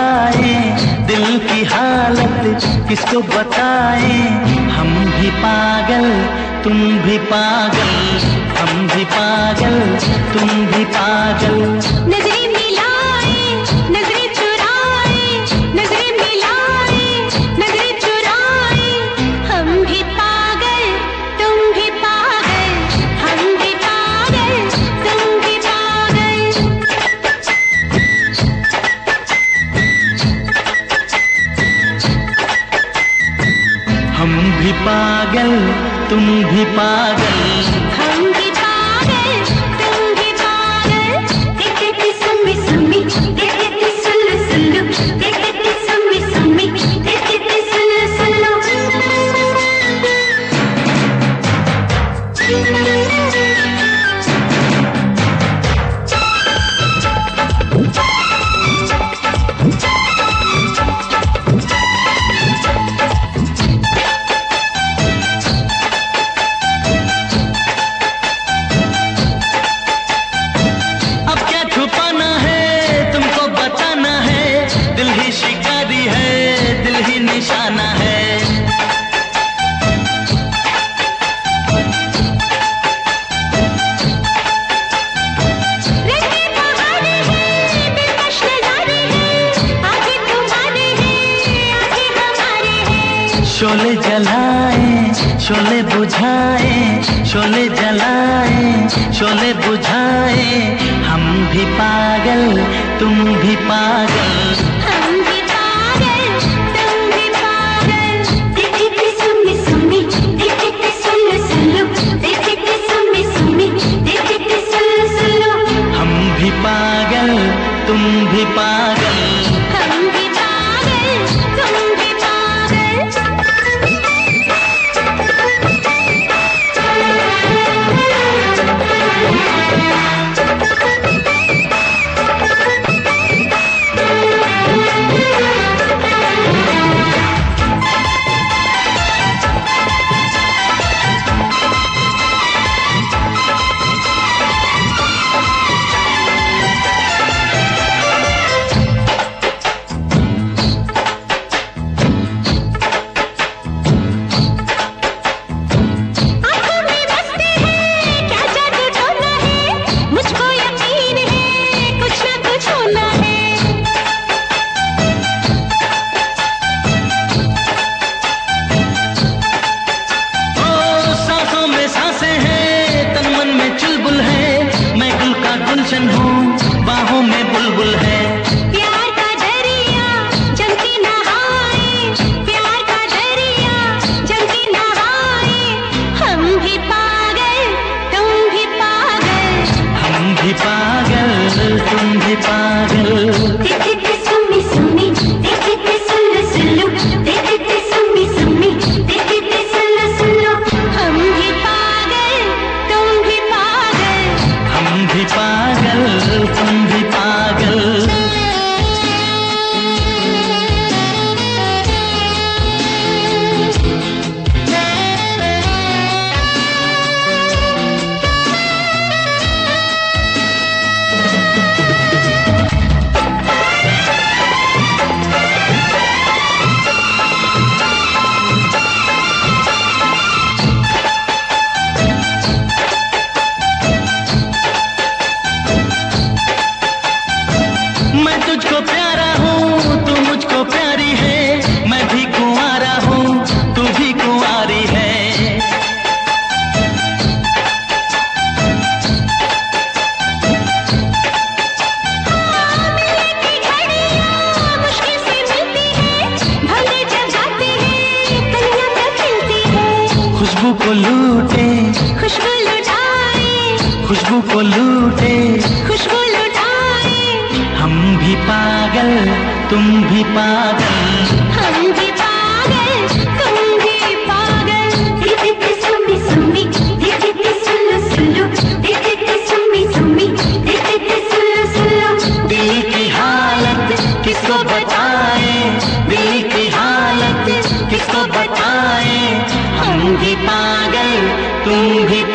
बताए, दिल की हालत किसको बताए। हम भी पागल तुम भी पागल, हम भी पागल तुम भी पागल। नजरें मिलाए नजरें चुराए, नजरें मिलाए नजरें चुराए। हम भी पागल तुम भी पागल, हम भी पागल तुम भी पागल। हम भी पागल तुम भी पागल, हम भी पागल तुम भी पागल। देखते सम्मी सम्मी, देखते सुल्लू सुल्लू, देखते सम्मी सम्मी, देखते सुल्लू सुल्लू। निशाना है रंगे बहारे हैं, दिलकश नजारे हैं, आगे तुम्हारे हैं, आगे हमारे हैं। शोले जलाए शोले बुझाए, शोले जलाए शोले बुझाए। हम भी पागल तुम भी पागल, हम भी पागल तुम भी पागल। देखते सम्मी सम्मी, देखते सुल्लू सुल्लू, देखते सम्मी सम्मी, देखते सुल्लू सुल्लू। हम भी पागल तुम भी पागल, हम भी पागल तुम भी पागल। गुलशन हूँ बाहों में बुलबुल है। प्यार का दरिया जम के नहाए, प्यार का दरिया जम के नहाए। हम भी पागल तुम भी पागल, हम भी पागल तुम भी पागल। देखते सम्मी सम्मी, देखते सुल्लू सुल्लू, देखते सम्मी सम्मी, देखते सुल्लू सुल्लू। हम भी पागल तुम भी पागल, हम भी पागल तुम भी पागल। मैं तुझको प्यारा हूँ तू मुझको प्यारी है, मैं भी कुंवारा हूँ तू भी कुंवारी है। मिलने की घड़ियाँ मुश्किल से मिलती है, भंवरे जब गाते हैं कलियाँ तब खिलती है। खुशबू को लूटे खुशबू लुटाए, खुशबू को लूटे, खुशबू लुटाए। हम भी पागल तुम भी पागल, हम भी पागल तुम भी पागल। देखते सम्मी सम्मी, देखते सुल्लू सुल्लू, देखते सम्मी सम्मी, देखते सुल्लू सुल्लू। दिल की हालत किसको बताए, दिल की हालत किसको बताए। हम भी पागल तुम भी